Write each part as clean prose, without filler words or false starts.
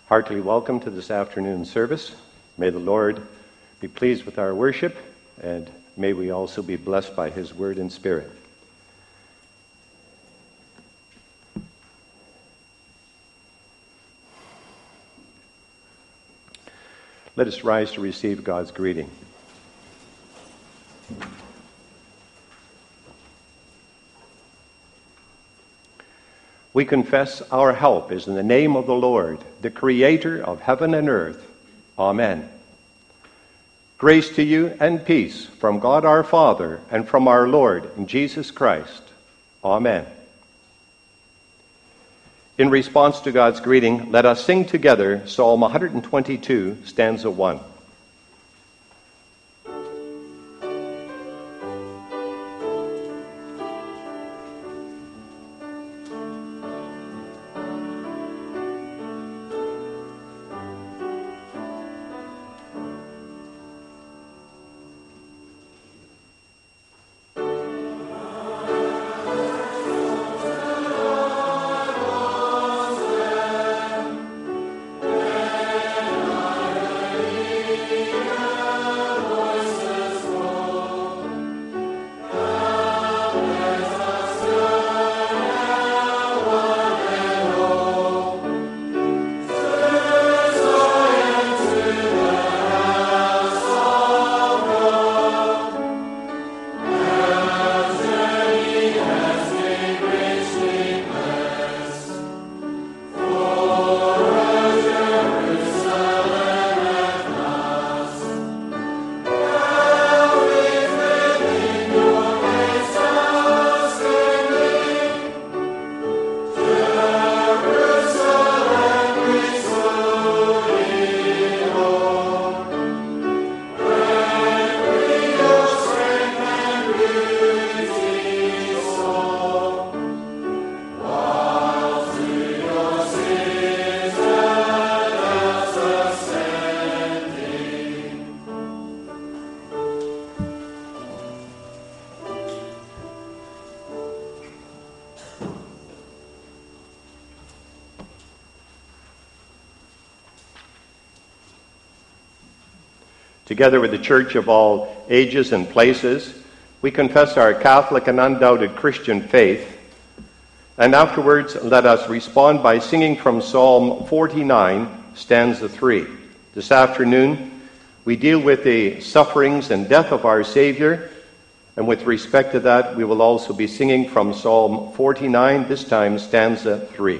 Heartily welcome to this afternoon's service. May the Lord be pleased with our worship, and may we also be blessed by his word and spirit. Let us rise to receive God's greeting. We confess our help is in the name of the Lord, the Creator of heaven and earth. Amen. Grace to you and peace from God our Father and from our Lord Jesus Christ. Amen. In response to God's greeting, let us sing together Psalm 122, stanza 1. Together with the church of all ages and places, we confess our Catholic and undoubted Christian faith. And afterwards, let us respond by singing from Psalm 49, stanza 3. This afternoon, we deal with the sufferings and death of our Savior. And with respect to that, we will also be singing from Psalm 49, this time stanza 3.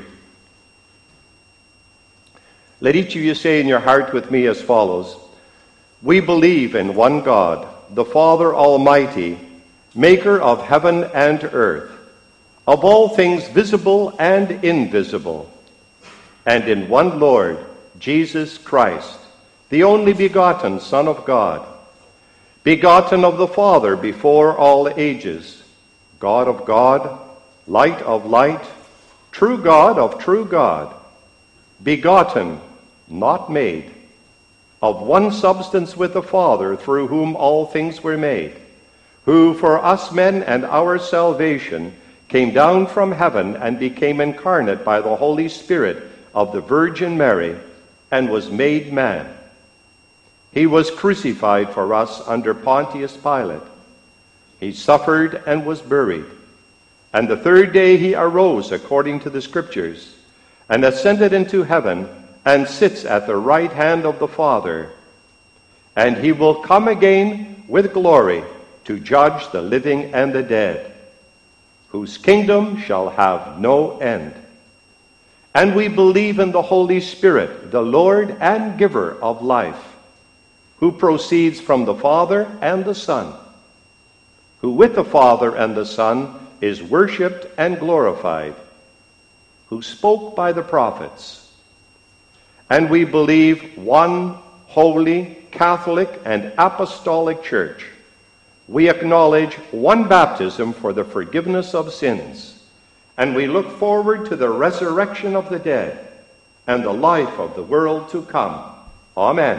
Let each of you say in your heart with me as follows: We believe in one God, the Father Almighty, maker of heaven and earth, of all things visible and invisible, and in one Lord, Jesus Christ, the only begotten Son of God, begotten of the Father before all ages, God of God, light of light, true God of true God, begotten, not made, of one substance with the Father, through whom all things were made, who for us men and our salvation came down from heaven and became incarnate by the Holy Spirit of the Virgin Mary and was made man. He was crucified for us under Pontius Pilate. He suffered and was buried. And the third day he arose according to the Scriptures and ascended into heaven and sits at the right hand of the Father. And he will come again with glory to judge the living and the dead, whose kingdom shall have no end. And we believe in the Holy Spirit, the Lord and giver of life, who proceeds from the Father and the Son, who with the Father and the Son is worshipped and glorified, who spoke by the prophets. And we believe one holy, Catholic, and apostolic church. We acknowledge one baptism for the forgiveness of sins, and we look forward to the resurrection of the dead and the life of the world to come. Amen.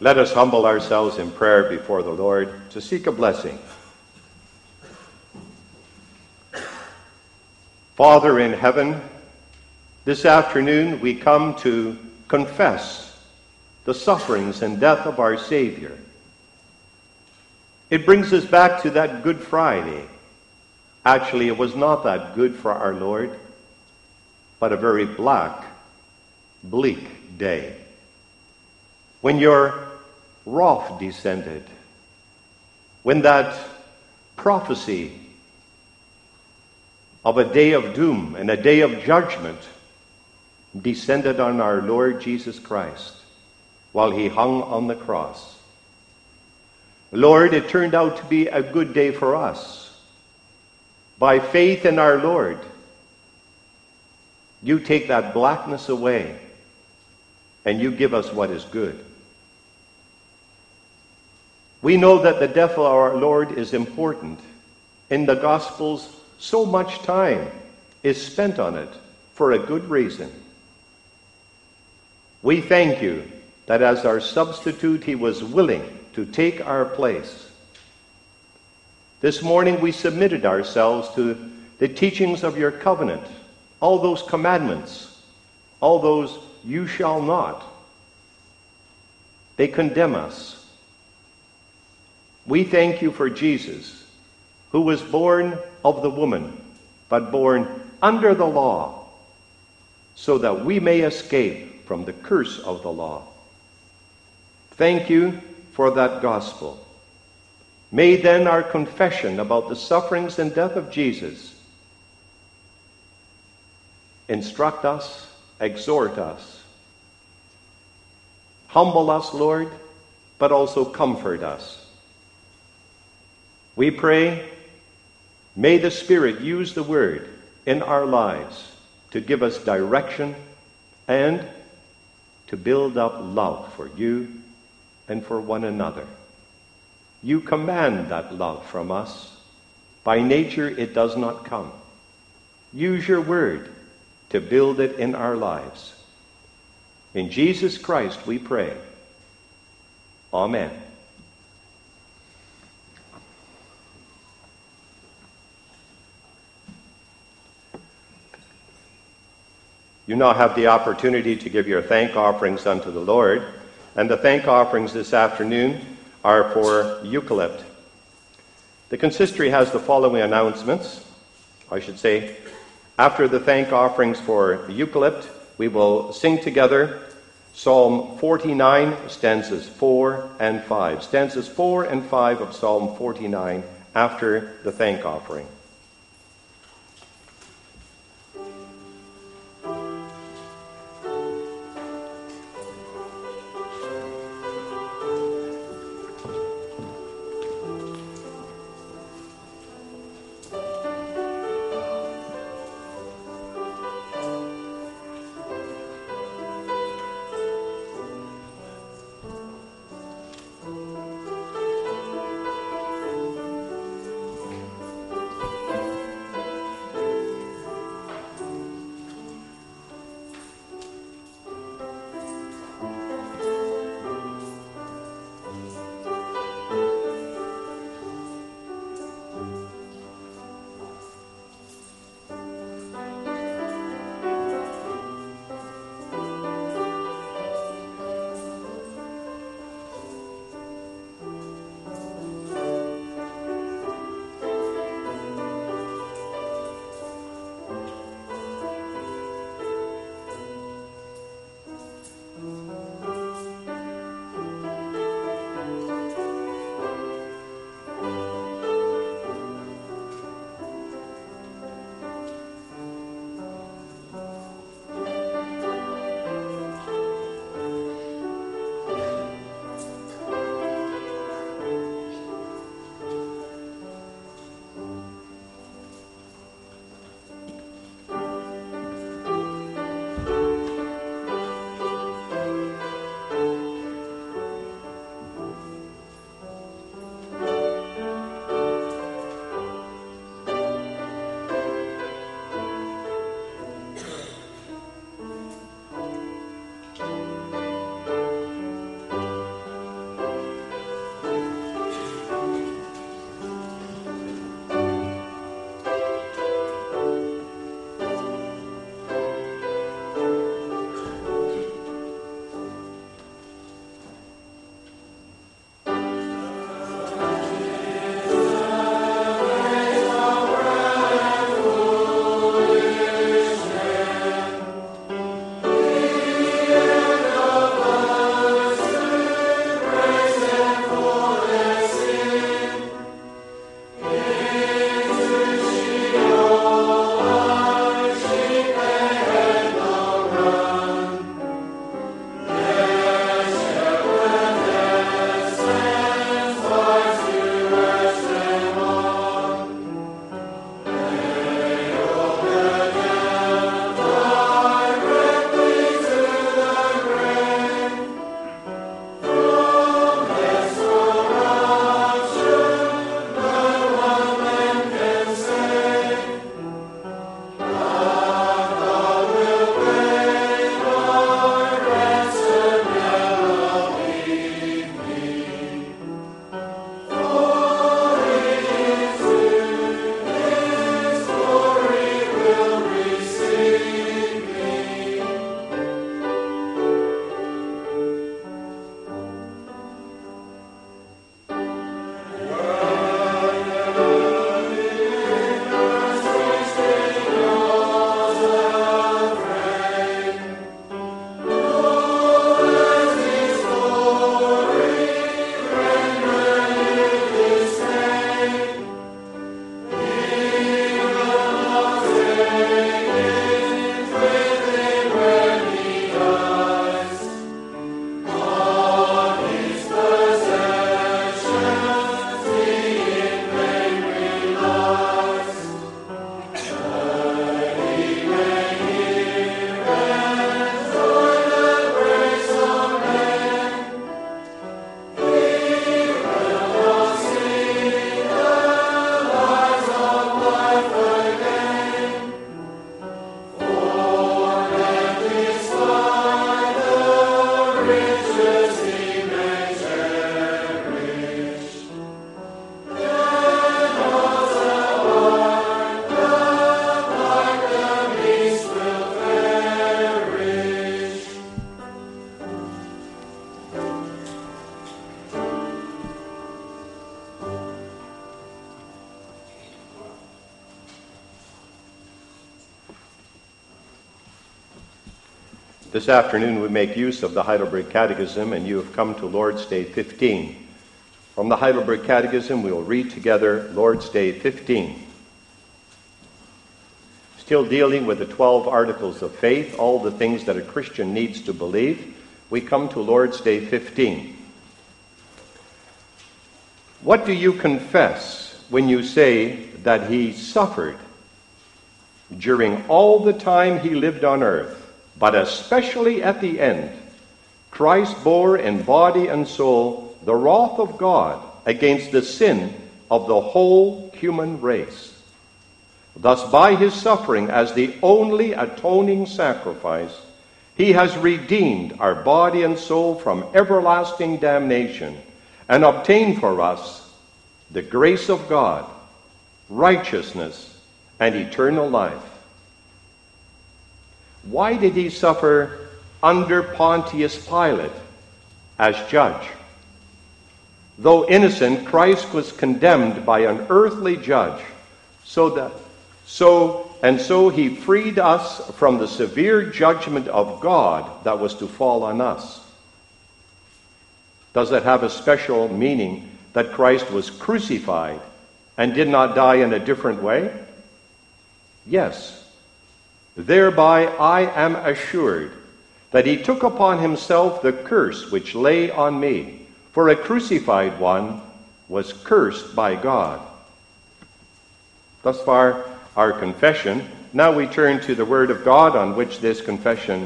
Let us humble ourselves in prayer before the Lord to seek a blessing. Father in heaven, this afternoon we come to confess the sufferings and death of our Savior. It brings us back to that Good Friday. Actually, it was not that good for our Lord, but a very black, bleak day, when your wrath descended, when that prophecy of a day of doom and a day of judgment descended on our Lord Jesus Christ while he hung on the cross. Lord, it turned out to be a good day for us. By faith in our Lord, you take that blackness away and you give us what is good. We know that the death of our Lord is important. In the Gospels, so much time is spent on it for a good reason. We thank you that as our substitute, he was willing to take our place. This morning we submitted ourselves to the teachings of your covenant, all those commandments, all those you shall not. They condemn us. We thank you for Jesus, who was born of the woman, but born under the law, so that we may escape from the curse of the law. Thank you for that gospel. May then our confession about the sufferings and death of Jesus instruct us, exhort us, humble us, Lord, but also comfort us. We pray, may the Spirit use the word in our lives to give us direction and to build up love for you and for one another. You command that love from us. By nature, it does not come. Use your word to build it in our lives. In Jesus Christ we pray. Amen. You now have the opportunity to give your thank offerings unto the Lord, and the thank offerings this afternoon are for Eucalypt. The consistory has the following announcements. I should say, after the thank offerings for Eucalypt, we will sing together Psalm 49, stanzas 4 and 5. Stanzas 4 and 5 of Psalm 49 after the thank offering. This afternoon we make use of the Heidelberg Catechism, and you have come to Lord's Day 15. From the Heidelberg Catechism, we will read together Lord's Day 15. Still dealing with the 12 articles of faith, all the things that a Christian needs to believe, we come to Lord's Day 15. What do you confess when you say that he suffered during all the time he lived on earth, but especially at the end? Christ bore in body and soul the wrath of God against the sin of the whole human race. Thus, by his suffering as the only atoning sacrifice, he has redeemed our body and soul from everlasting damnation and obtained for us the grace of God, righteousness, and eternal life. Why did he suffer under Pontius Pilate as judge? Though innocent, Christ was condemned by an earthly judge, so he freed us from the severe judgment of God that was to fall on us. Does it have a special meaning that Christ was crucified and did not die in a different way? Yes. Thereby I am assured that he took upon himself the curse which lay on me, for a crucified one was cursed by God. Thus far, our confession. Now we turn to the Word of God on which this confession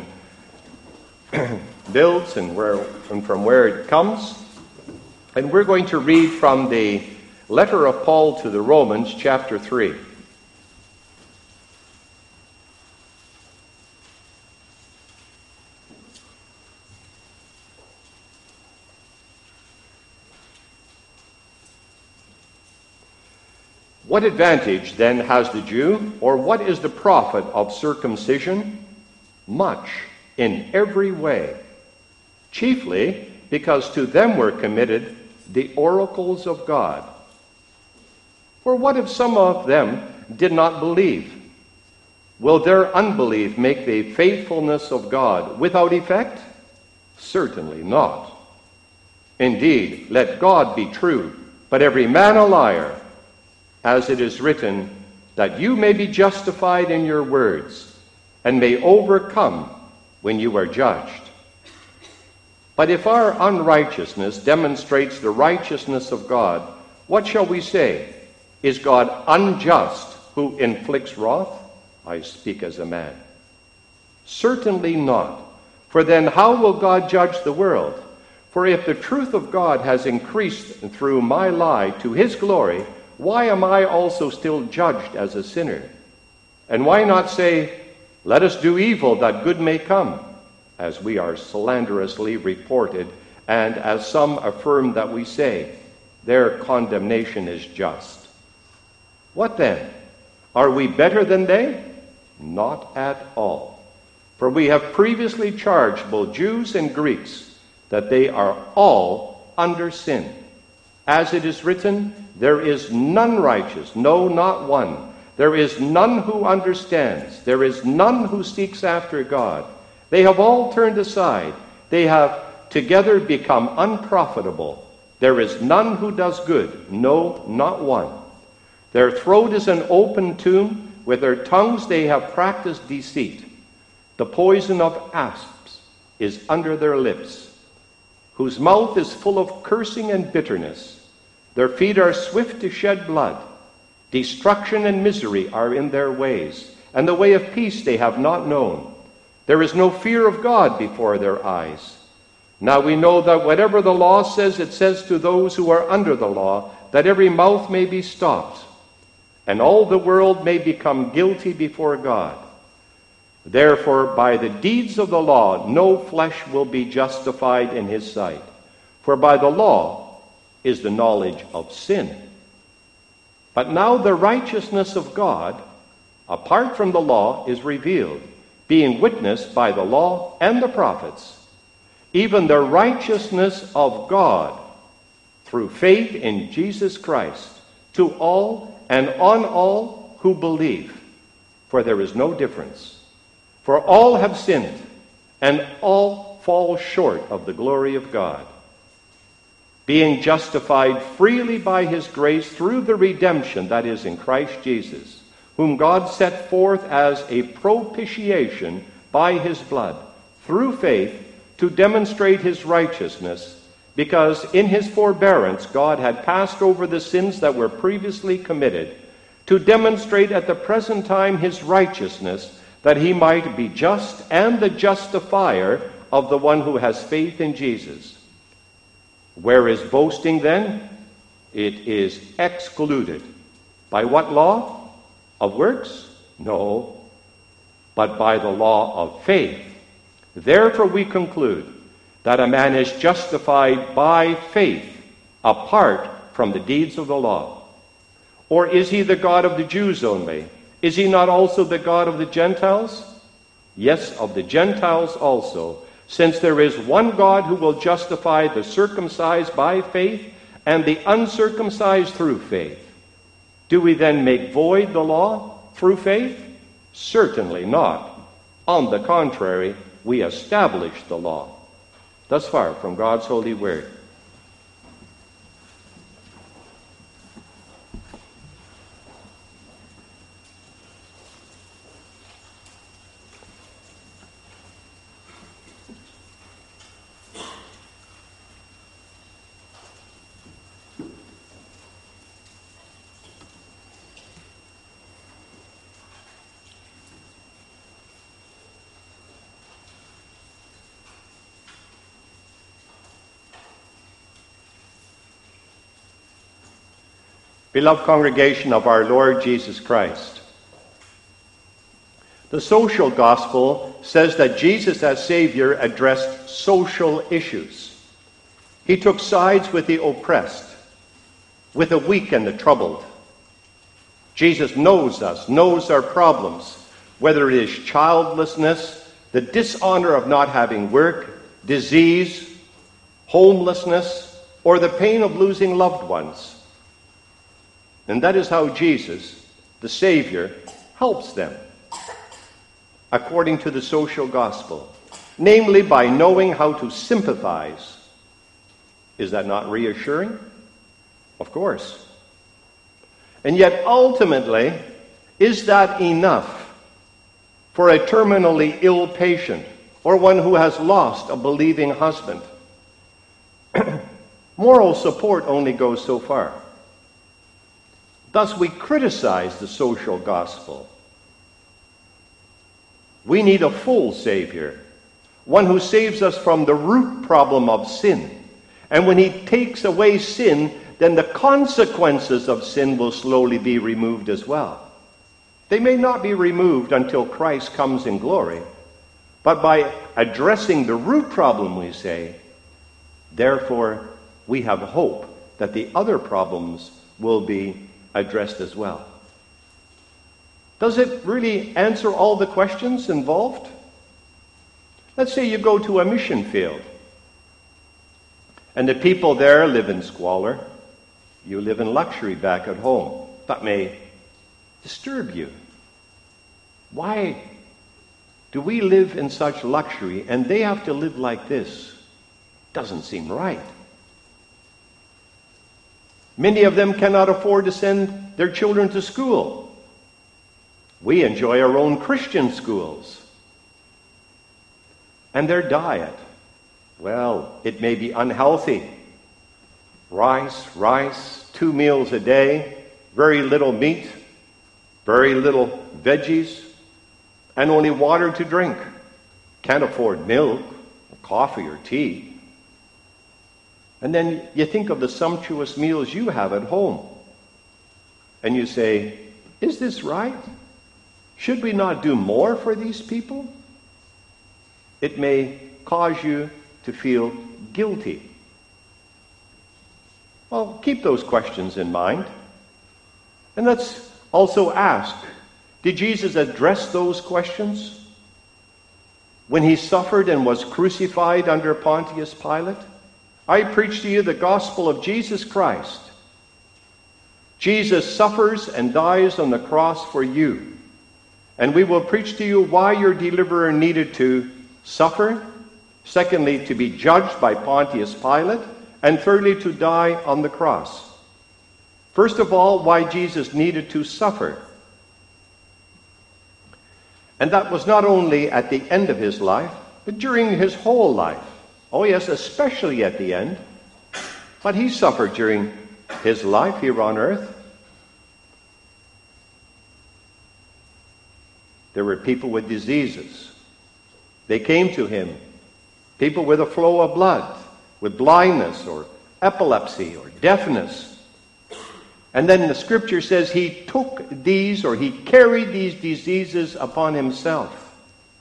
builds and from where it comes. And we're going to read from the letter of Paul to the Romans, chapter 3. What advantage then has the Jew, or what is the profit of circumcision? Much, in every way. Chiefly because to them were committed the oracles of God. For what if some of them did not believe? Will their unbelief make the faithfulness of God without effect? Certainly not. Indeed, let God be true, but every man a liar, as it is written, that you may be justified in your words, and may overcome when you are judged. But if our unrighteousness demonstrates the righteousness of God, what shall we say? Is God unjust who inflicts wrath? I speak as a man. Certainly not. For then how will God judge the world? For if the truth of God has increased through my lie to his glory, why am I also still judged as a sinner? And why not say, let us do evil that good may come, as we are slanderously reported, and as some affirm that we say, their condemnation is just. What then? Are we better than they? Not at all. For we have previously charged both Jews and Greeks that they are all under sin. As it is written, there is none righteous, no, not one. There is none who understands. There is none who seeks after God. They have all turned aside. They have together become unprofitable. There is none who does good, no, not one. Their throat is an open tomb. With their tongues they have practiced deceit. The poison of asps is under their lips, whose mouth is full of cursing and bitterness. Their feet are swift to shed blood. Destruction and misery are in their ways, and the way of peace they have not known. There is no fear of God before their eyes. Now we know that whatever the law says, it says to those who are under the law, that every mouth may be stopped, and all the world may become guilty before God. Therefore, by the deeds of the law, no flesh will be justified in his sight. For by the law is the knowledge of sin. But now the righteousness of God, apart from the law, is revealed, being witnessed by the law and the prophets, even the righteousness of God through faith in Jesus Christ, to all and on all who believe. For there is no difference. For all have sinned and all fall short of the glory of God, being justified freely by his grace through the redemption that is in Christ Jesus, whom God set forth as a propitiation by his blood, through faith, to demonstrate his righteousness, because in his forbearance God had passed over the sins that were previously committed, to demonstrate at the present time his righteousness, that he might be just and the justifier of the one who has faith in Jesus. Where is boasting then? It is excluded. By what law? Of works? No, but by the law of faith. Therefore we conclude that a man is justified by faith apart from the deeds of the law. Or is he the God of the Jews only? Is he not also the God of the Gentiles? Yes, of the Gentiles also, since there is one God who will justify the circumcised by faith and the uncircumcised through faith. Do we then make void the law through faith? Certainly not. On the contrary, we establish the law. Thus far from God's holy word. Beloved congregation of our Lord Jesus Christ, the social gospel says that Jesus as Savior addressed social issues. He took sides with the oppressed, with the weak and the troubled. Jesus knows us, knows our problems, whether it is childlessness, the dishonor of not having work, disease, homelessness, or the pain of losing loved ones. And that is how Jesus, the Savior, helps them, according to the social gospel, namely by knowing how to sympathize. Is that not reassuring? Of course. And yet, ultimately, is that enough for a terminally ill patient or one who has lost a believing husband? Moral support only goes so far. Thus, we criticize the social gospel. We need a full Savior, one who saves us from the root problem of sin. And when he takes away sin, then the consequences of sin will slowly be removed as well. They may not be removed until Christ comes in glory, but by addressing the root problem, we say, therefore, we have hope that the other problems will be addressed as well. Does it really answer all the questions involved? Let's say you go to a mission field, and the people there live in squalor. You live in luxury back at home. That may disturb you. Why do we live in such luxury and they have to live like this? Doesn't seem right. Many of them cannot afford to send their children to school. We enjoy our own Christian schools. And their diet, well, it may be unhealthy. Rice, 2 meals a day, very little meat, very little veggies, and only water to drink. Can't afford milk, or coffee, or tea. And then you think of the sumptuous meals you have at home. And you say, is this right? Should we not do more for these people? It may cause you to feel guilty. Well, keep those questions in mind. And let's also ask, did Jesus address those questions when he suffered and was crucified under Pontius Pilate? I preach to you the gospel of Jesus Christ. Jesus suffers and dies on the cross for you. And we will preach to you why your deliverer needed to suffer. Secondly, to be judged by Pontius Pilate. And thirdly, to die on the cross. First of all, why Jesus needed to suffer. And that was not only at the end of his life, but during his whole life. Oh yes, especially at the end. But he suffered during his life here on earth. There were people with diseases. They came to him. People with a flow of blood, with blindness or epilepsy or deafness. And then the scripture says he took these, or he carried these diseases upon himself.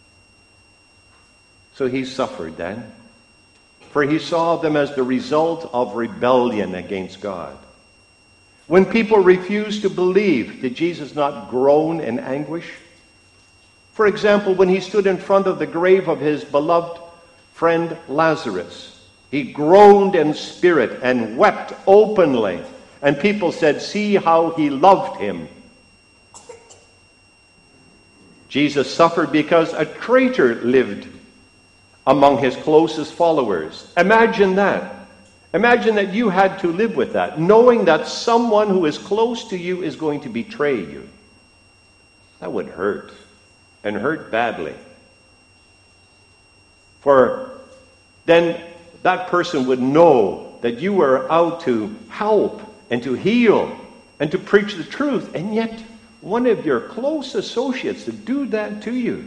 So he suffered then. For he saw them as the result of rebellion against God. When people refused to believe, did Jesus not groan in anguish? For example, when he stood in front of the grave of his beloved friend Lazarus, he groaned in spirit and wept openly. And people said, "See how he loved him." Jesus suffered because a traitor lived among his closest followers. Imagine that. Imagine that you had to live with that, knowing that someone who is close to you is going to betray you. That would hurt, and hurt badly. For then that person would know that you were out to help and to heal and to preach the truth, and yet one of your close associates to do that to you.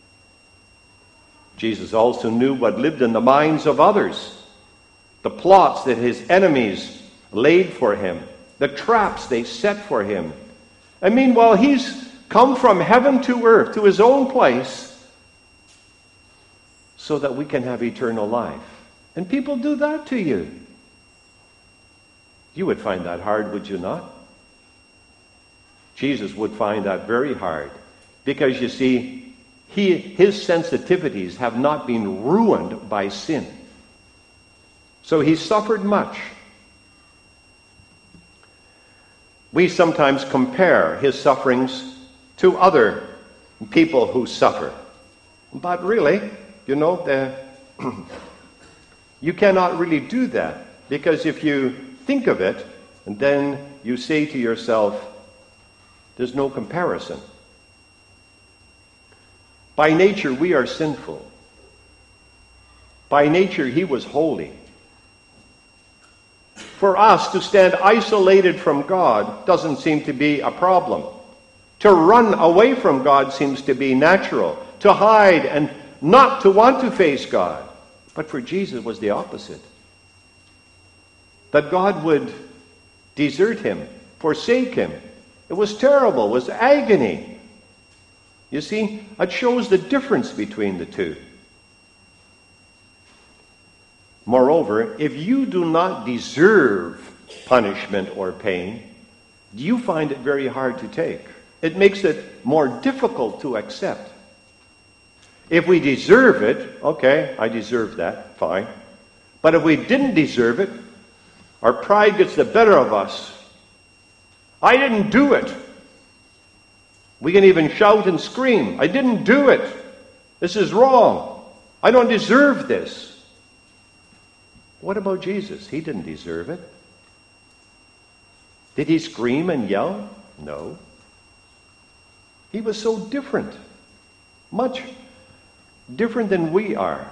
Jesus also knew what lived in the minds of others, the plots that his enemies laid for him, the traps they set for him. And meanwhile, he's come from heaven to earth, to his own place, so that we can have eternal life. And people do that to you. You would find that hard, would you not? Jesus would find that very hard, because you see, his sensitivities have not been ruined by sin. So he suffered much. We sometimes compare his sufferings to other people who suffer. But really, you cannot really do that, because if you think of it, and then you say to yourself, there's no comparison. By nature, we are sinful. By nature, he was holy. For us to stand isolated from God doesn't seem to be a problem. To run away from God seems to be natural. To hide and not to want to face God. But for Jesus, it was the opposite. That God would desert him, forsake him. It was terrible. It was agony. You see, it shows the difference between the two. Moreover, if you do not deserve punishment or pain, you find it very hard to take. It makes it more difficult to accept. If we deserve it, okay, I deserve that, fine. But if we didn't deserve it, our pride gets the better of us. I didn't do it. We can even shout and scream, I didn't do it. This is wrong. I don't deserve this. What about Jesus? He didn't deserve it. Did he scream and yell? No. He was so different. Much different than we are.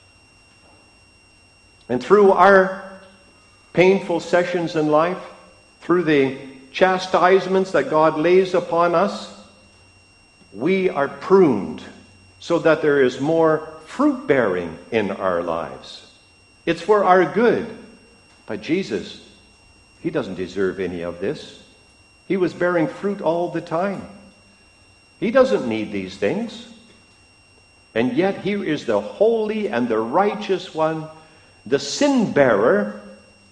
And through our painful sessions in life, through the chastisements that God lays upon us, we are pruned so that there is more fruit bearing in our lives. It's for our good. But Jesus, he doesn't deserve any of this. He was bearing fruit all the time. He doesn't need these things. And yet here is the holy and the righteous one, the sin bearer,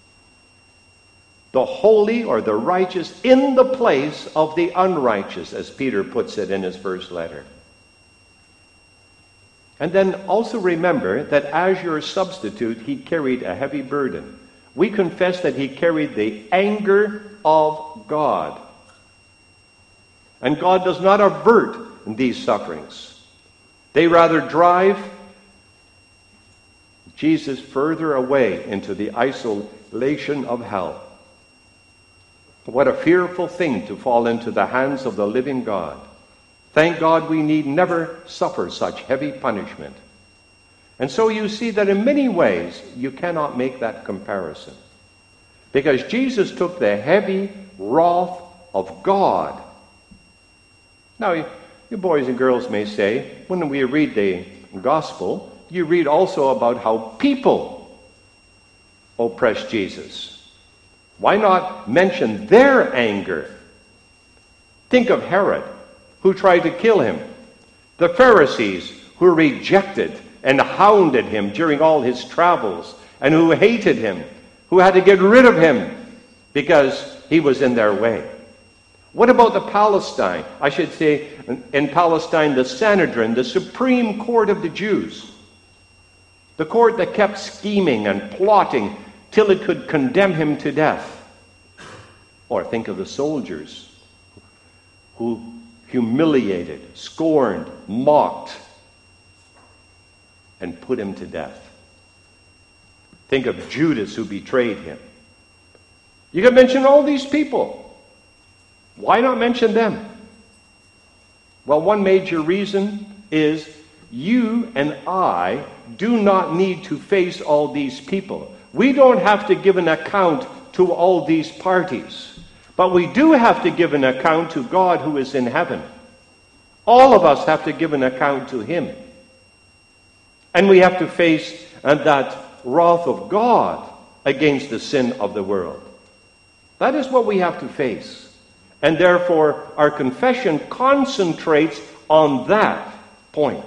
the holy or the righteous in the place of the unrighteous, as Peter puts it in his first letter. And then also remember that as your substitute, he carried a heavy burden. We confess that he carried the anger of God. And God does not avert these sufferings. They rather drive Jesus further away into the isolation of hell. What a fearful thing to fall into the hands of the living God. Thank God we need never suffer such heavy punishment. And so you see that in many ways you cannot make that comparison. Because Jesus took the heavy wrath of God. Now, you boys and girls may say, when we read the gospel, you read also about how people oppressed Jesus. Why not mention their anger? Think of Herod, who tried to kill him. The Pharisees, who rejected and hounded him during all his travels, and who hated him, who had to get rid of him because he was in their way. What about the Palestine? I should say, in Palestine, the Sanhedrin, the supreme court of the Jews. The court that kept scheming and plotting till it could condemn him to death. Or think of the soldiers who humiliated, scorned, mocked, and put him to death. Think of Judas who betrayed him. You can mention all these people. Why not mention them? Well, one major reason is you and I do not need to face all these people. We don't have to give an account to all these parties. But we do have to give an account to God who is in heaven. All of us have to give an account to Him. And we have to face that wrath of God against the sin of the world. That is what we have to face. And therefore, our confession concentrates on that point.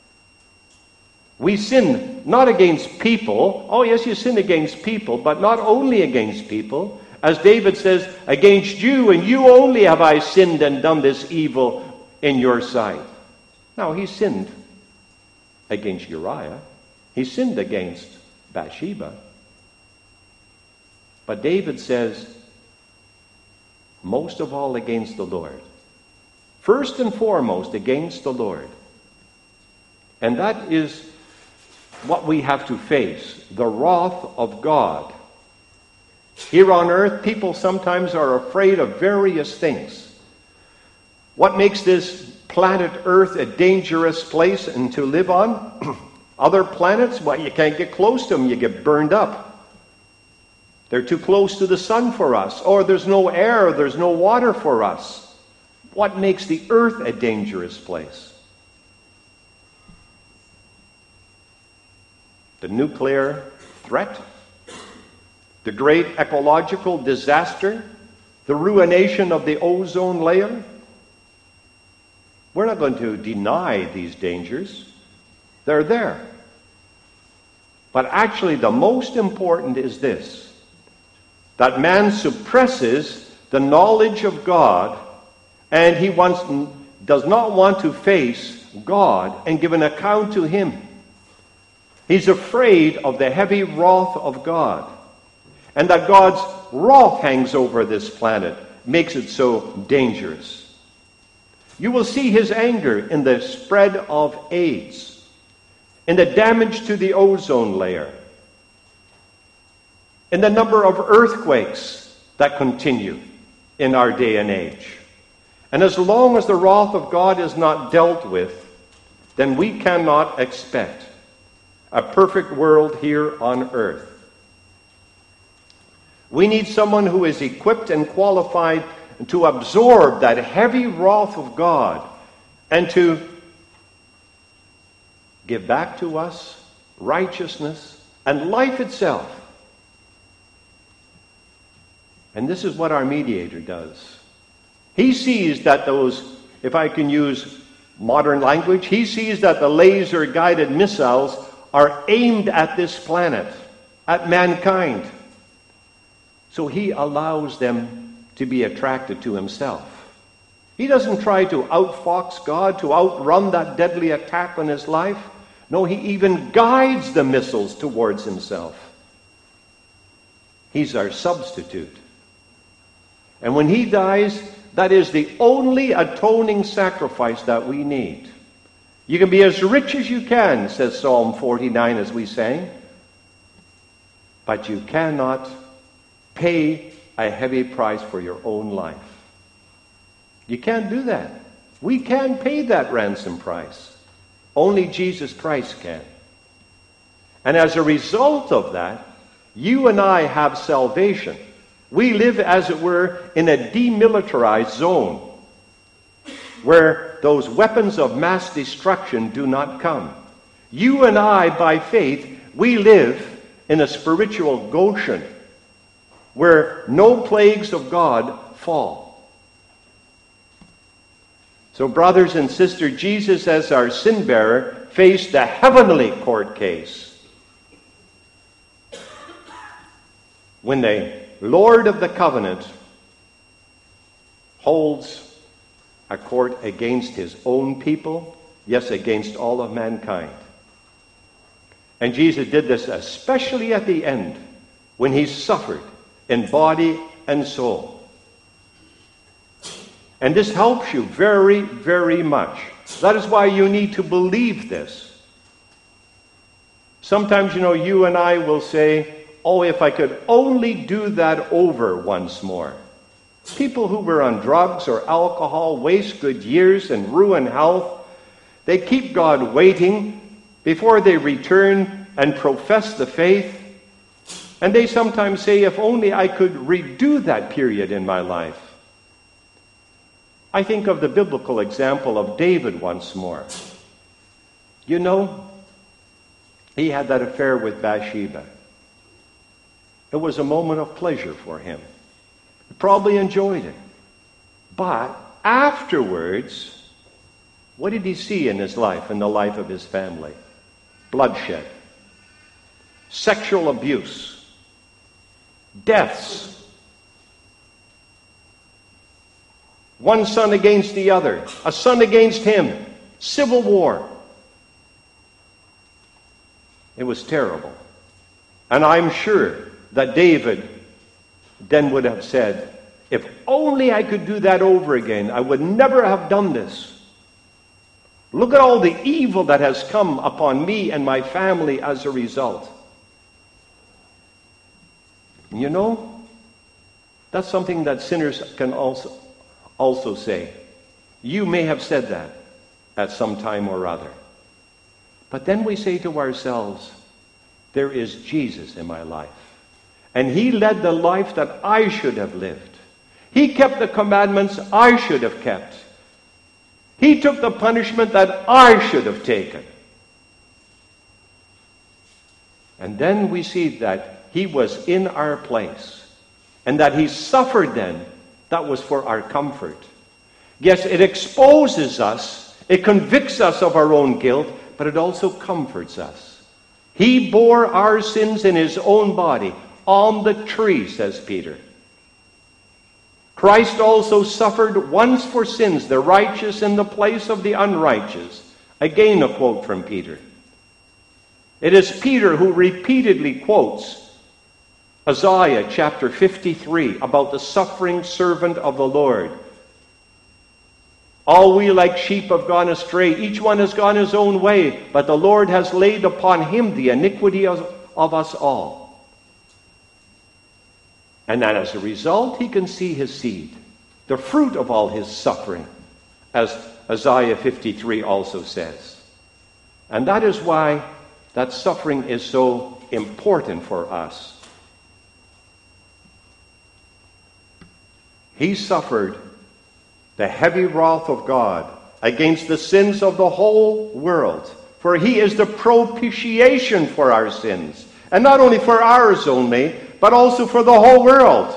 We sin not against people. Oh, yes, you sin against people, but not only against people. As David says, against you and you only have I sinned and done this evil in your sight. Now, he sinned against Uriah. He sinned against Bathsheba. But David says, most of all against the Lord. First and foremost against the Lord. And that is what we have to face, the wrath of God. Here on earth, people sometimes are afraid of various things. What makes this planet Earth a dangerous place and to live on? Other planets, well, you can't get close to them, you get burned up. They're too close to the sun for us. Or there's no air, there's no water for us. What makes the earth a dangerous place? The nuclear threat, the great ecological disaster, the ruination of the ozone layer. We're not going to deny these dangers. They're there. But actually the most important is this, that man suppresses the knowledge of God, and he does not want to face God and give an account to Him. He's afraid of the heavy wrath of God, and that God's wrath hangs over this planet, makes it so dangerous. You will see His anger in the spread of AIDS, in the damage to the ozone layer, in the number of earthquakes that continue in our day and age. And as long as the wrath of God is not dealt with, then we cannot expect a perfect world here on earth. We need someone who is equipped and qualified to absorb that heavy wrath of God and to give back to us righteousness and life itself. And this is what our mediator does. He sees that those, if I can use modern language, he sees that the laser-guided missiles are aimed at this planet, at mankind. So he allows them to be attracted to himself. He doesn't try to outfox God, to outrun that deadly attack on his life. No, he even guides the missiles towards himself. He's our substitute. And when he dies, that is the only atoning sacrifice that we need. You can be as rich as you can, says Psalm 49 as we sang, but you cannot pay a heavy price for your own life. You can't do that. We can't pay that ransom price. Only Jesus Christ can. And as a result of that, you and I have salvation. We live, as it were, in a demilitarized zone where those weapons of mass destruction do not come. You and I, by faith, we live in a spiritual Goshen where no plagues of God fall. So, brothers and sisters, Jesus, as our sin bearer, faced the heavenly court case. When the Lord of the covenant holds a court against his own people, yes, against all of mankind. And Jesus did this especially at the end, when he suffered in body and soul. And this helps you very, very much. That is why you need to believe this. Sometimes, you and I will say, oh, if I could only do that over once more. People who were on drugs or alcohol waste good years and ruin health. They keep God waiting before they return and profess the faith. And they sometimes say, if only I could redo that period in my life. I think of the biblical example of David once more. He had that affair with Bathsheba. It was a moment of pleasure for him. He probably enjoyed it. But afterwards, what did he see in his life, in the life of his family? Bloodshed, sexual abuse, deaths. One son against the other, a son against him, civil war. It was terrible. And I'm sure that David then would have said, if only I could do that over again, I would never have done this. Look at all the evil that has come upon me and my family as a result. That's something that sinners can also say. You may have said that at some time or other. But then we say to ourselves, there is Jesus in my life. And he led the life that I should have lived. He kept the commandments I should have kept. He took the punishment that I should have taken. And then we see that he was in our place. And that he suffered then. That was for our comfort. Yes, it exposes us. It convicts us of our own guilt. But it also comforts us. He bore our sins in his own body. On the tree, says Peter. Christ also suffered once for sins, the righteous in the place of the unrighteous. Again, a quote from Peter. It is Peter who repeatedly quotes Isaiah chapter 53 about the suffering servant of the Lord. All we like sheep have gone astray. Each one has gone his own way. But the Lord has laid upon him the iniquity of us all. And that as a result, he can see his seed, the fruit of all his suffering, as Isaiah 53 also says. And that is why that suffering is so important for us. He suffered the heavy wrath of God against the sins of the whole world, for he is the propitiation for our sins, and not only for ours only, but also for the whole world.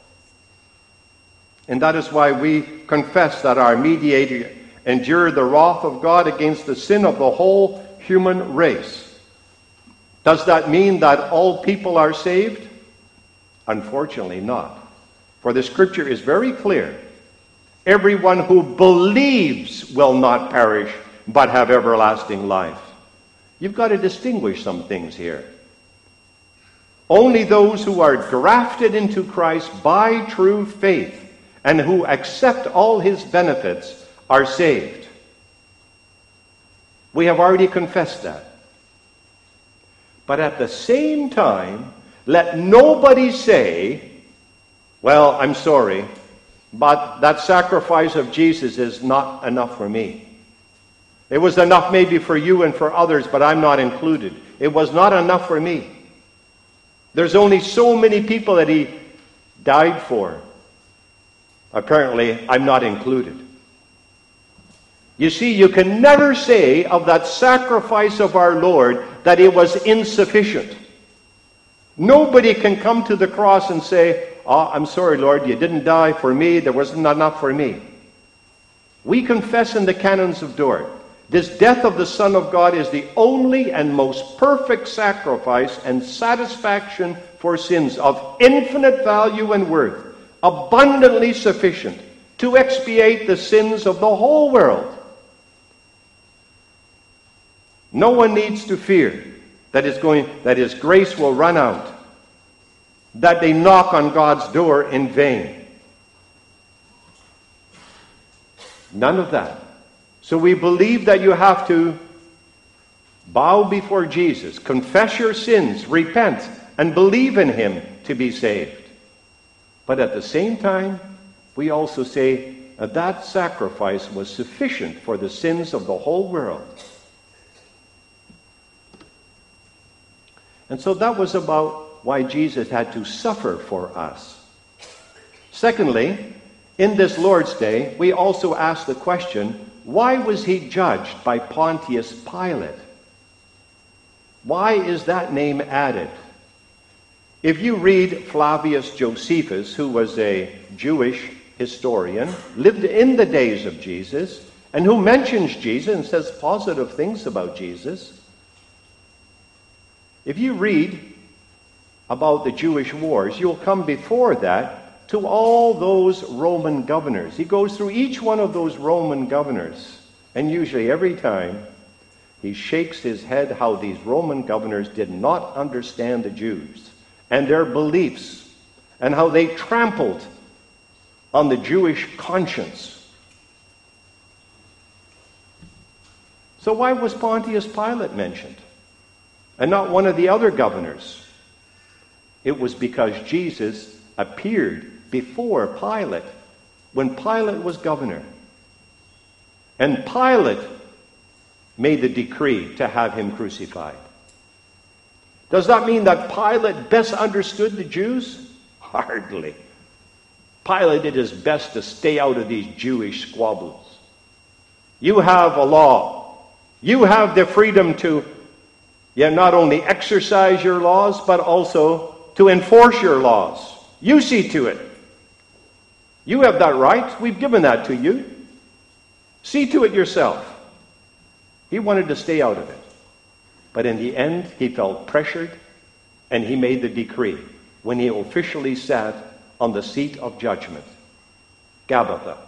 And that is why we confess that our mediator endured the wrath of God against the sin of the whole human race. Does that mean that all people are saved? Unfortunately not. For the scripture is very clear. Everyone who believes will not perish, but have everlasting life. You've got to distinguish some things here. Only those who are grafted into Christ by true faith and who accept all his benefits are saved. We have already confessed that. But at the same time, let nobody say, well, I'm sorry, but that sacrifice of Jesus is not enough for me. It was enough maybe for you and for others, but I'm not included. It was not enough for me. There's only so many people that he died for. Apparently, I'm not included. You see, you can never say of that sacrifice of our Lord that it was insufficient. Nobody can come to the cross and say, oh, I'm sorry, Lord, you didn't die for me. There wasn't enough for me. We confess in the canons of Dort, this death of the Son of God is the only and most perfect sacrifice and satisfaction for sins of infinite value and worth, abundantly sufficient to expiate the sins of the whole world. No one needs to fear that his grace will run out, that they knock on God's door in vain. None of that. So we believe that you have to bow before Jesus, confess your sins, repent, and believe in him to be saved. But at the same time, we also say that sacrifice was sufficient for the sins of the whole world. And so that was about why Jesus had to suffer for us. Secondly, in this Lord's Day, we also ask the question, why was he judged by Pontius Pilate? Why is that name added? If you read Flavius Josephus, who was a Jewish historian, lived in the days of Jesus, and who mentions Jesus and says positive things about Jesus, if you read about the Jewish wars, you'll come before that to all those Roman governors. He goes through each one of those Roman governors, and usually every time he shakes his head how these Roman governors did not understand the Jews and their beliefs, and how they trampled on the Jewish conscience. So why was Pontius Pilate mentioned, and not one of the other governors? It was because Jesus appeared before Pilate when Pilate was governor. And Pilate made the decree to have him crucified. Does that mean that Pilate best understood the Jews? Hardly. Pilate did his best to stay out of these Jewish squabbles. You have a law. You have the freedom to not only exercise your laws, but also to enforce your laws. You see to it. You have that right. We've given that to you. See to it yourself. He wanted to stay out of it. But in the end, he felt pressured, and he made the decree when he officially sat on the seat of judgment, Gabbatha.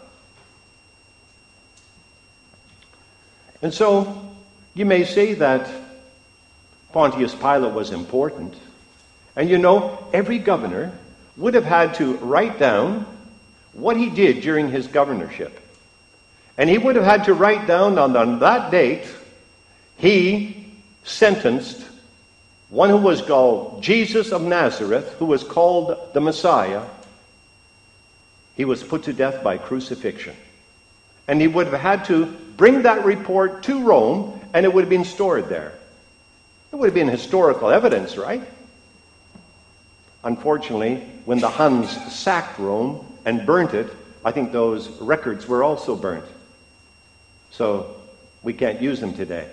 And so, you may say that Pontius Pilate was important. And you know, every governor would have had to write down what he did during his governorship. And he would have had to write down on that date, he sentenced one who was called Jesus of Nazareth, who was called the Messiah. He was put to death by crucifixion. And he would have had to bring that report to Rome, and it would have been stored there. It would have been historical evidence, right? Unfortunately, when the Huns sacked Rome and burnt it, I think those records were also burnt. So we can't use them today.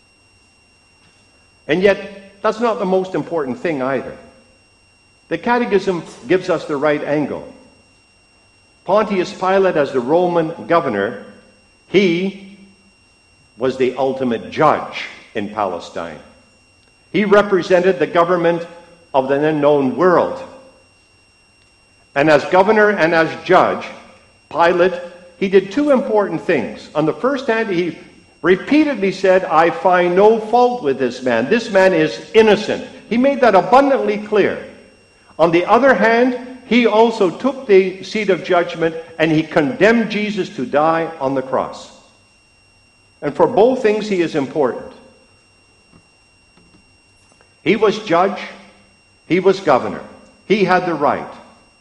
And yet, that's not the most important thing either. The Catechism gives us the right angle. Pontius Pilate, as the Roman governor, he was the ultimate judge in Palestine. He represented the government of the unknown world. And as governor and as judge, Pilate, he did two important things. On the first hand, he repeatedly said, I find no fault with this man. This man is innocent. He made that abundantly clear. On the other hand, he also took the seat of judgment and he condemned Jesus to die on the cross. And for both things, he is important. He was judge. He was governor. He had the right.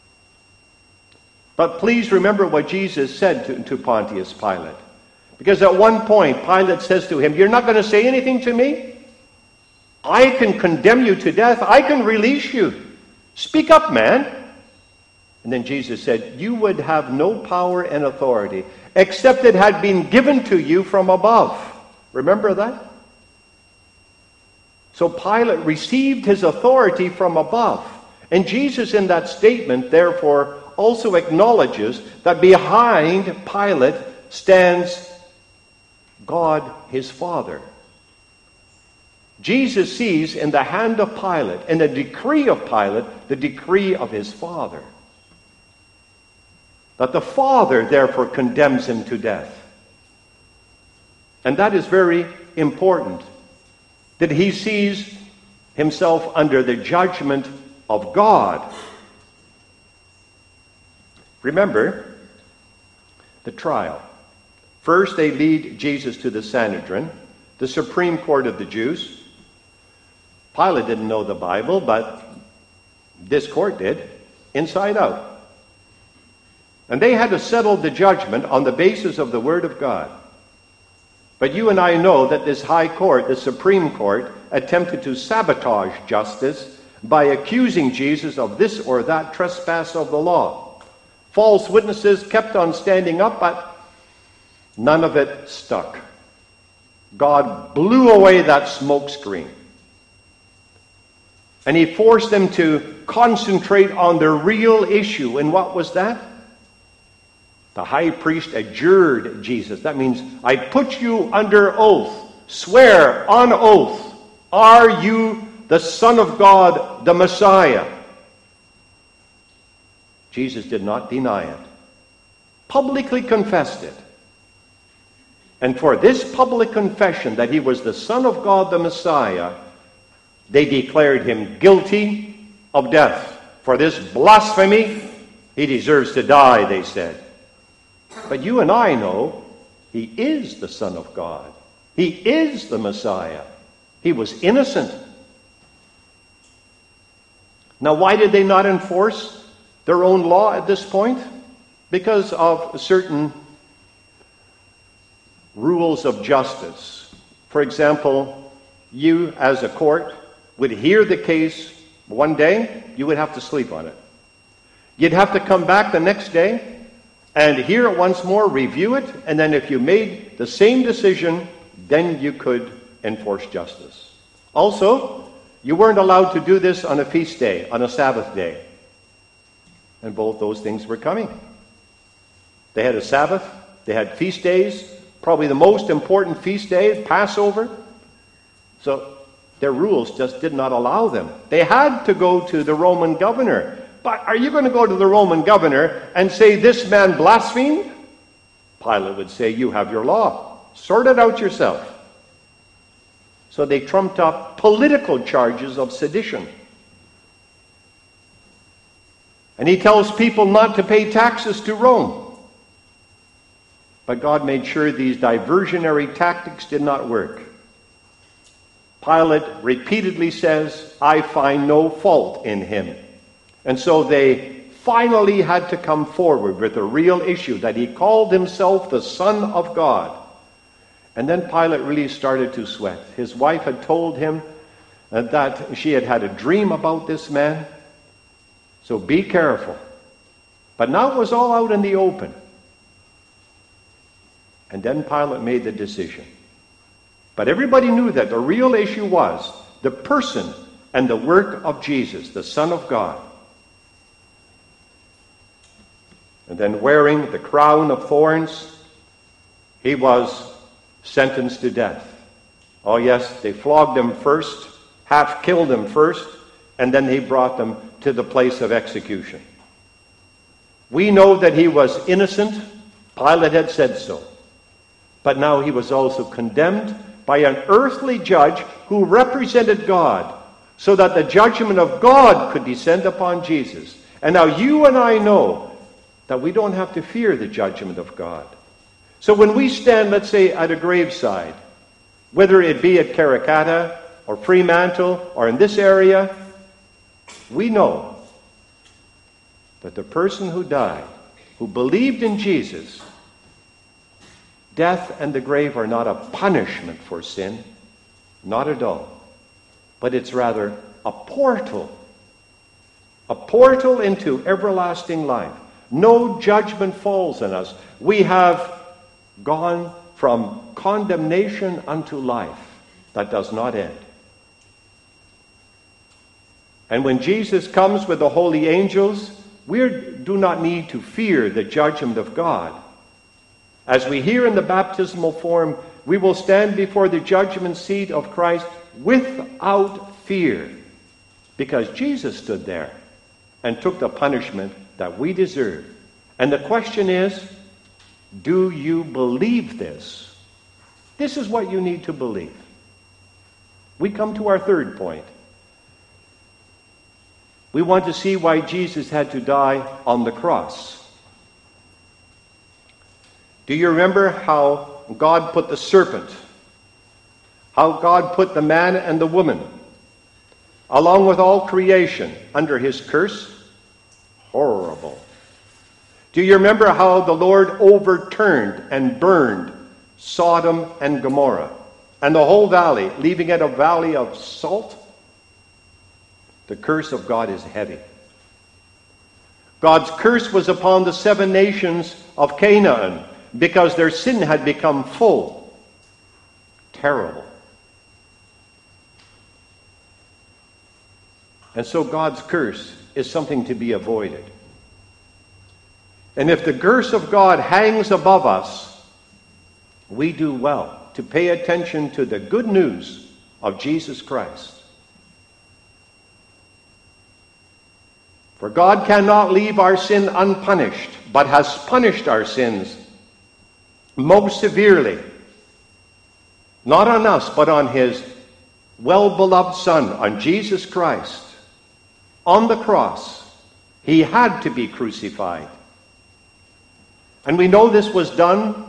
But please remember what Jesus said to Pontius Pilate. Because at one point, Pilate says to him, "You're not going to say anything to me? I can condemn you to death. I can release you. Speak up, man." And then Jesus said, "You would have no power and authority except it had been given to you from above." Remember that? So Pilate received his authority from above. And Jesus in that statement, therefore, also acknowledges that behind Pilate stands God, his Father. Jesus sees in the hand of Pilate, in the decree of Pilate, the decree of his Father. That the Father, therefore, condemns him to death. And that is very important. That he sees himself under the judgment of God. Remember the trial. First, they lead Jesus to the Sanhedrin, the Supreme Court of the Jews. Pilate didn't know the Bible, but this court did, inside out. And they had to settle the judgment on the basis of the Word of God. But you and I know that this high court, the Supreme Court, attempted to sabotage justice by accusing Jesus of this or that trespass of the law. False witnesses kept on standing up, but none of it stuck. God blew away that smoke screen. And he forced them to concentrate on the real issue. And what was that? The high priest adjured Jesus. That means, "I put you under oath. Swear on oath. Are you the Son of God, the Messiah?" Jesus did not deny it. Publicly confessed it. And for this public confession that he was the Son of God, the Messiah, they declared him guilty of death. For this blasphemy, he deserves to die, they said. But you and I know he is the Son of God. He is the Messiah. He was innocent. Now, why did they not enforce their own law at this point? Because of certain rules of justice. For example, you as a court would hear the case one day, you would have to sleep on it. You'd have to come back the next day and hear it once more, review it, and then if you made the same decision, then you could enforce justice. Also, you weren't allowed to do this on a feast day, on a Sabbath day. And both those things were coming. They had a Sabbath, they had feast days, probably the most important feast day, Passover. So their rules just did not allow them. They had to go to the Roman governor. But are you going to go to the Roman governor and say, "This man blasphemed"? Pilate would say, "You have your law. Sort it out yourself." So they trumped up political charges of sedition. And he tells people not to pay taxes to Rome. But God made sure these diversionary tactics did not work. Pilate repeatedly says, "I find no fault in him." And so they finally had to come forward with a real issue, that he called himself the Son of God. And then Pilate really started to sweat. His wife had told him that she had had a dream about this man. So be careful. But now it was all out in the open. And then Pilate made the decision. But everybody knew that the real issue was the person and the work of Jesus, the Son of God. And then wearing the crown of thorns, he was sentenced to death. Oh yes, they flogged him first, half killed him first, and then they brought him to the place of execution. We know that he was innocent. Pilate had said so. But now he was also condemned by an earthly judge who represented God, so that the judgment of God could descend upon Jesus. And now you and I know that we don't have to fear the judgment of God. So when we stand, let's say, at a graveside, whether it be at Karrakatta or Fremantle or in this area, we know that the person who died, who believed in Jesus, death and the grave are not a punishment for sin, not at all, but it's rather a portal into everlasting life. No judgment falls on us. We have gone from condemnation unto life that does not end. And when Jesus comes with the holy angels, we do not need to fear the judgment of God. As we hear in the baptismal form, we will stand before the judgment seat of Christ without fear, because Jesus stood there and took the punishment that we deserve. And the question is, do you believe this? This is what you need to believe. We come to our third point. We want to see why Jesus had to die on the cross. Do you remember how God put the serpent, how God put the man and the woman, along with all creation, under his curse? Horrible. Do you remember how the Lord overturned and burned Sodom and Gomorrah and the whole valley, leaving it a valley of salt? The curse of God is heavy. God's curse was upon the 7 nations of Canaan because their sin had become full. Terrible. And so God's curse is something to be avoided. And if the curse of God hangs above us, we do well to pay attention to the good news of Jesus Christ. For God cannot leave our sin unpunished, but has punished our sins most severely, not on us, but on his well-beloved Son, on Jesus Christ. On the cross, he had to be crucified. And we know this was done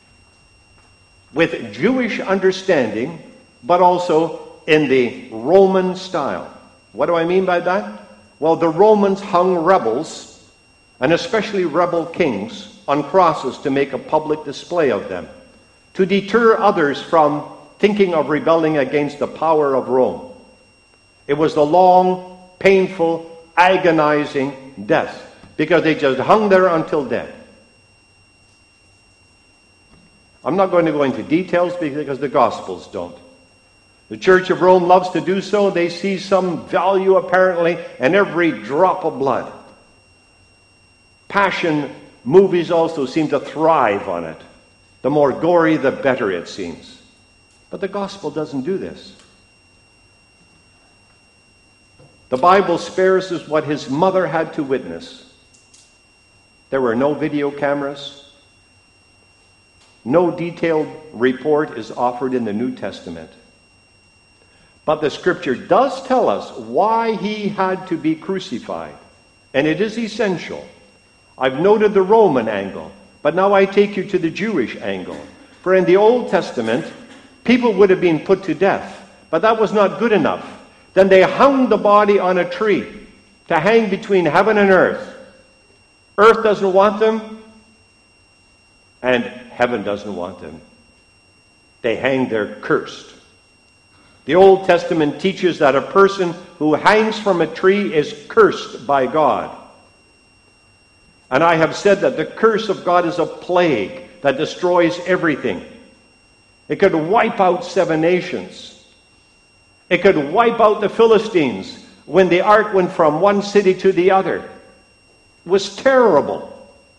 with Jewish understanding, but also in the Roman style. What do I mean by that? Well, the Romans hung rebels, and especially rebel kings, on crosses to make a public display of them, to deter others from thinking of rebelling against the power of Rome. It was the long, painful, agonizing death, because they just hung there until dead. I'm not going to go into details because the Gospels don't. The Church of Rome loves to do so. They see some value, apparently, in every drop of blood. Passion movies also seem to thrive on it. The more gory, the better, it seems. But the Gospel doesn't do this. The Bible spares us what his mother had to witness. There were no video cameras. No detailed report is offered in the New Testament. But the Scripture does tell us why he had to be crucified. And it is essential. I've noted the Roman angle, but now I take you to the Jewish angle. For in the Old Testament, people would have been put to death, but that was not good enough. Then they hung the body on a tree to hang between heaven and earth. Earth doesn't want them, and heaven doesn't want them. They hang there cursed. The Old Testament teaches that a person who hangs from a tree is cursed by God. And I have said that the curse of God is a plague that destroys everything. It could wipe out 7 nations. It could wipe out the Philistines when the ark went from one city to the other. It was terrible.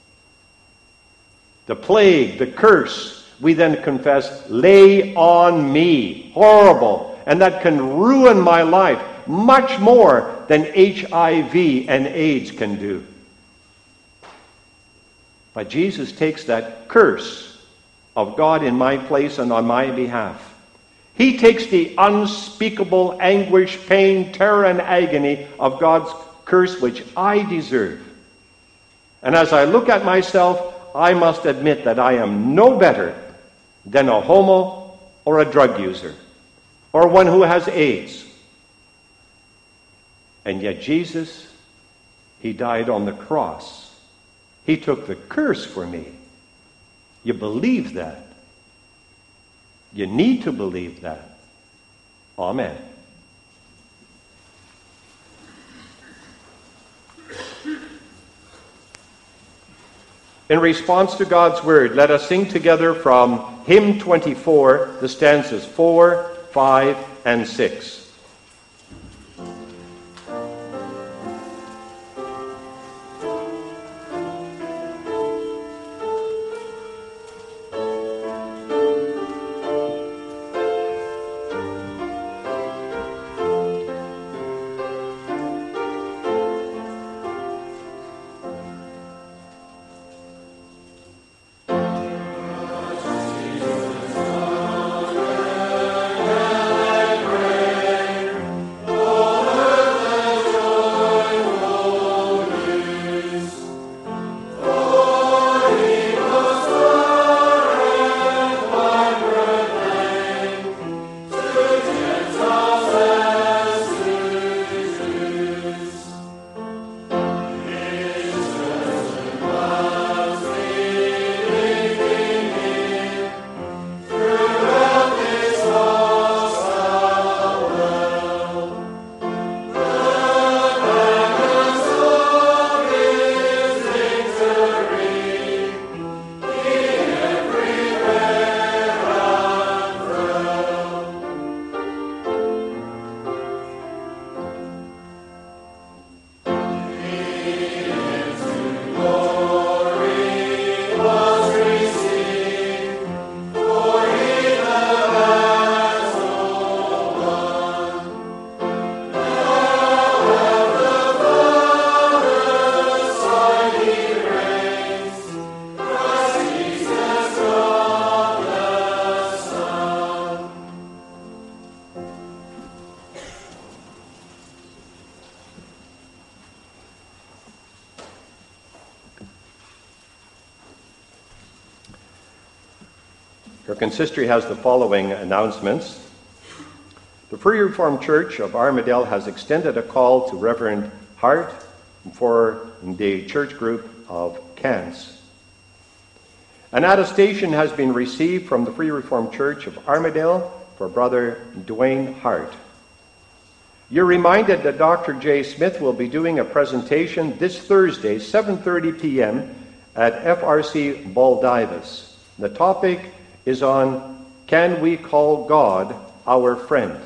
The plague, the curse, we then confess, lay on me. Horrible. And that can ruin my life much more than HIV and AIDS can do. But Jesus takes that curse of God in my place and on my behalf. He takes the unspeakable anguish, pain, terror, and agony of God's curse, which I deserve. And as I look at myself, I must admit that I am no better than a homo or a drug user, or one who has AIDS. And yet Jesus, he died on the cross. He took the curse for me. You believe that? You need to believe that. Amen. In response to God's word, let us sing together from Hymn 24, the stanzas 4, 5, and 6. Your consistory has the following announcements. The Free Reformed Church of Armadale has extended a call to Reverend Hart for the church group of Cairns. An attestation has been received from the Free Reformed Church of Armadale for Brother Dwayne Hart. You're reminded that Dr. J. Smith will be doing a presentation this Thursday, 7:30 p.m. at FRC Baldivis. The topic is on, Can We Call God Our Friend?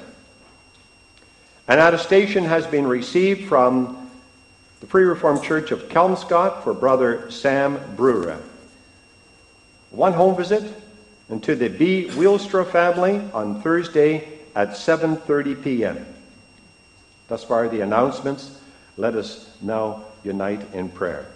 An attestation has been received from the Free Reformed Church of Kelmscott for Brother Sam Brewer. One home visit and to the B. Wheelstra family on Thursday at 7:30 p.m. Thus far the announcements. Let us now unite in prayer.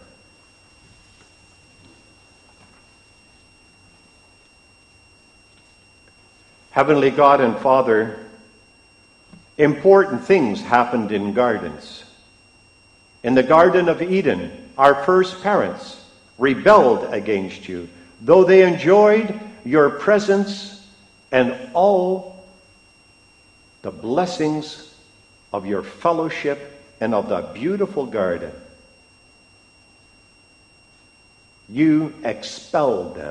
Heavenly God and Father, important things happened in gardens. In the Garden of Eden, our first parents rebelled against you, though they enjoyed your presence and all the blessings of your fellowship and of the beautiful garden. You expelled them.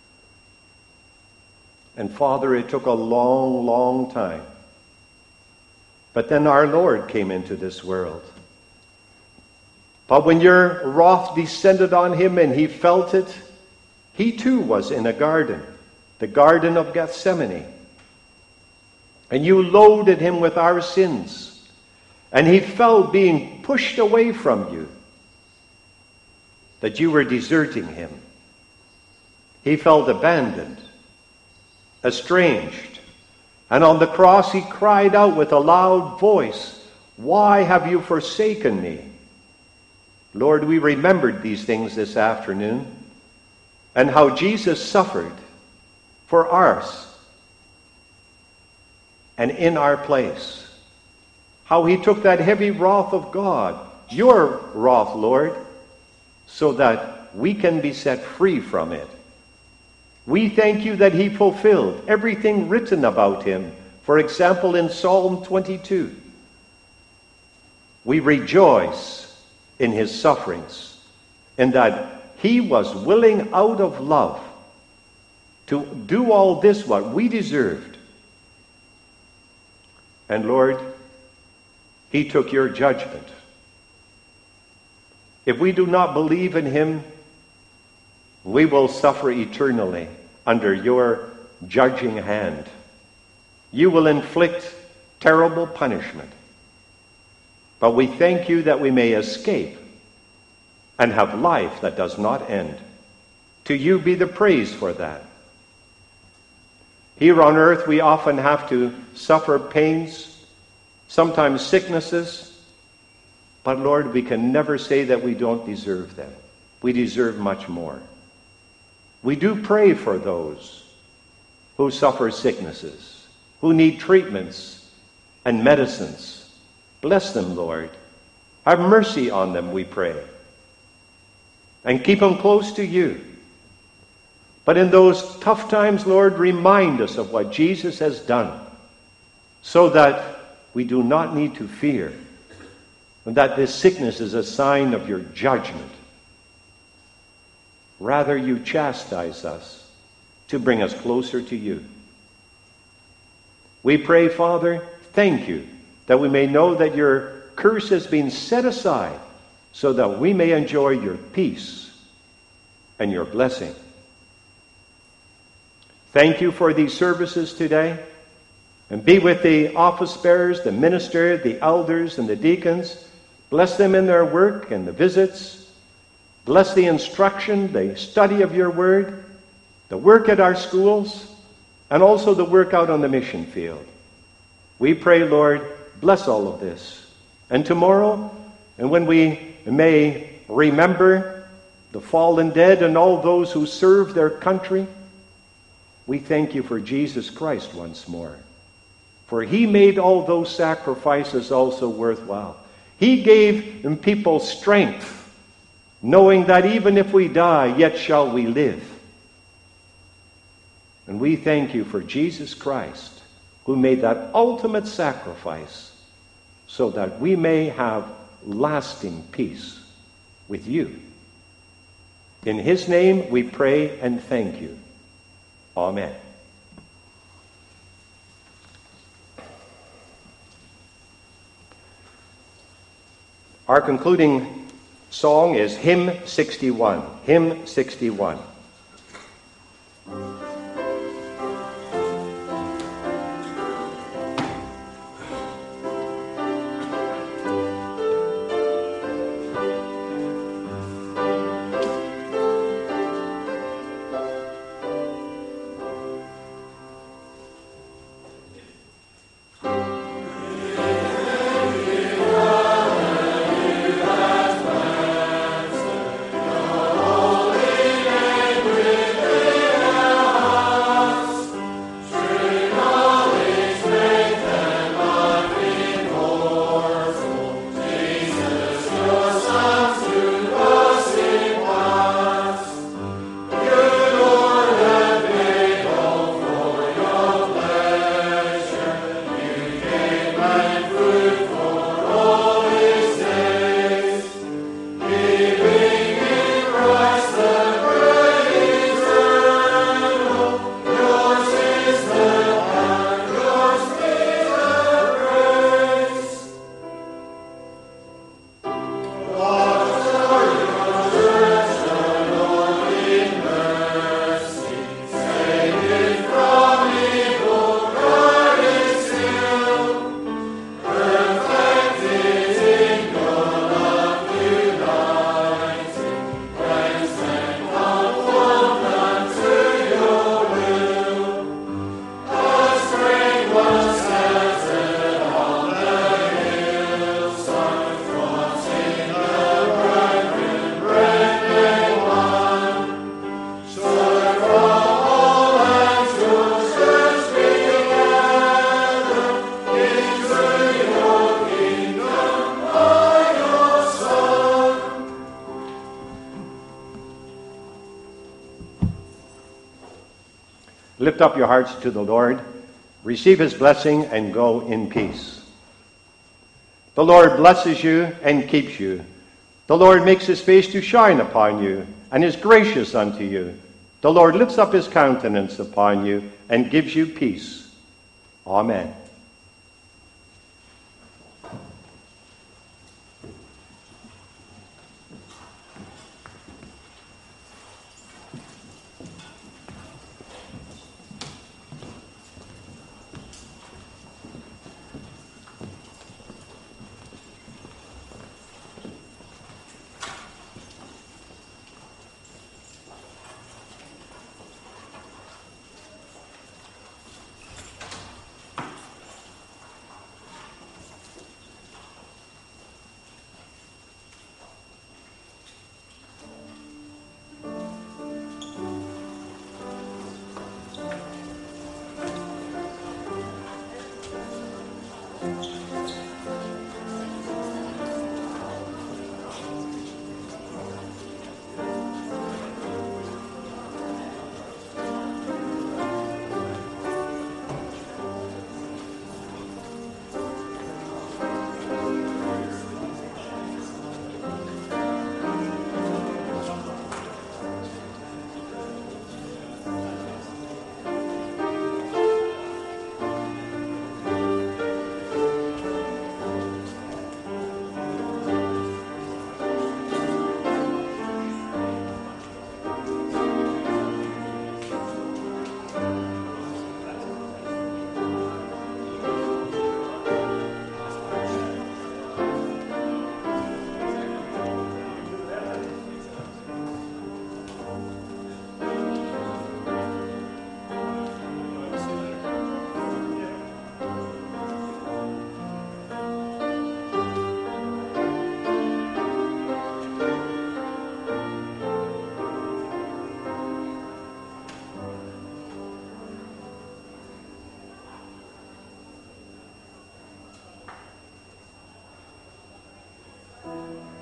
And Father, it took a long, long time. But then our Lord came into this world. But when your wrath descended on him and he felt it, he too was in a garden, the Garden of Gethsemane. And you loaded him with our sins. And he felt being pushed away from you, that you were deserting him. He felt abandoned, estranged. And on the cross he cried out with a loud voice, Why have you forsaken me? Lord, we remembered these things this afternoon, and how Jesus suffered for us and in our place. How he took that heavy wrath of God, your wrath, Lord, so that we can be set free from it. We thank you that he fulfilled everything written about him. For example, in Psalm 22. We rejoice in his sufferings, in that he was willing out of love to do all this what we deserved. And Lord, he took your judgment. If we do not believe in him, we will suffer eternally under your judging hand. You will inflict terrible punishment. But we thank you that we may escape and have life that does not end. To you be the praise for that. Here on earth we often have to suffer pains, sometimes sicknesses, but Lord, we can never say that we don't deserve them. We deserve much more. We do pray for those who suffer sicknesses, who need treatments and medicines. Bless them, Lord. Have mercy on them, we pray. And keep them close to you. But in those tough times, Lord, remind us of what Jesus has done, so that we do not need to fear, and that this sickness is a sign of your judgment. Rather, you chastise us to bring us closer to you. We pray, Father, thank you, that we may know that your curse has been set aside, so that we may enjoy your peace and your blessing. Thank you for these services today, and be with the office bearers, the minister, the elders, and the deacons. Bless them in their work and the visits. Bless the instruction, the study of your word, the work at our schools, and also the work out on the mission field. We pray, Lord, bless all of this. And tomorrow, and when we may remember the fallen dead and all those who serve their country, we thank you for Jesus Christ once more. For he made all those sacrifices also worthwhile. He gave people strength, knowing that even if we die, yet shall we live. And we thank you for Jesus Christ, who made that ultimate sacrifice so that we may have lasting peace with you. In his name we pray and thank you. Amen. Our concluding song is Hymn 61. Hymn 61. Lift up your hearts to the Lord. Receive his blessing and go in peace. The Lord blesses you and keeps you. The Lord makes his face to shine upon you and is gracious unto you. The Lord lifts up his countenance upon you and gives you peace. Amen.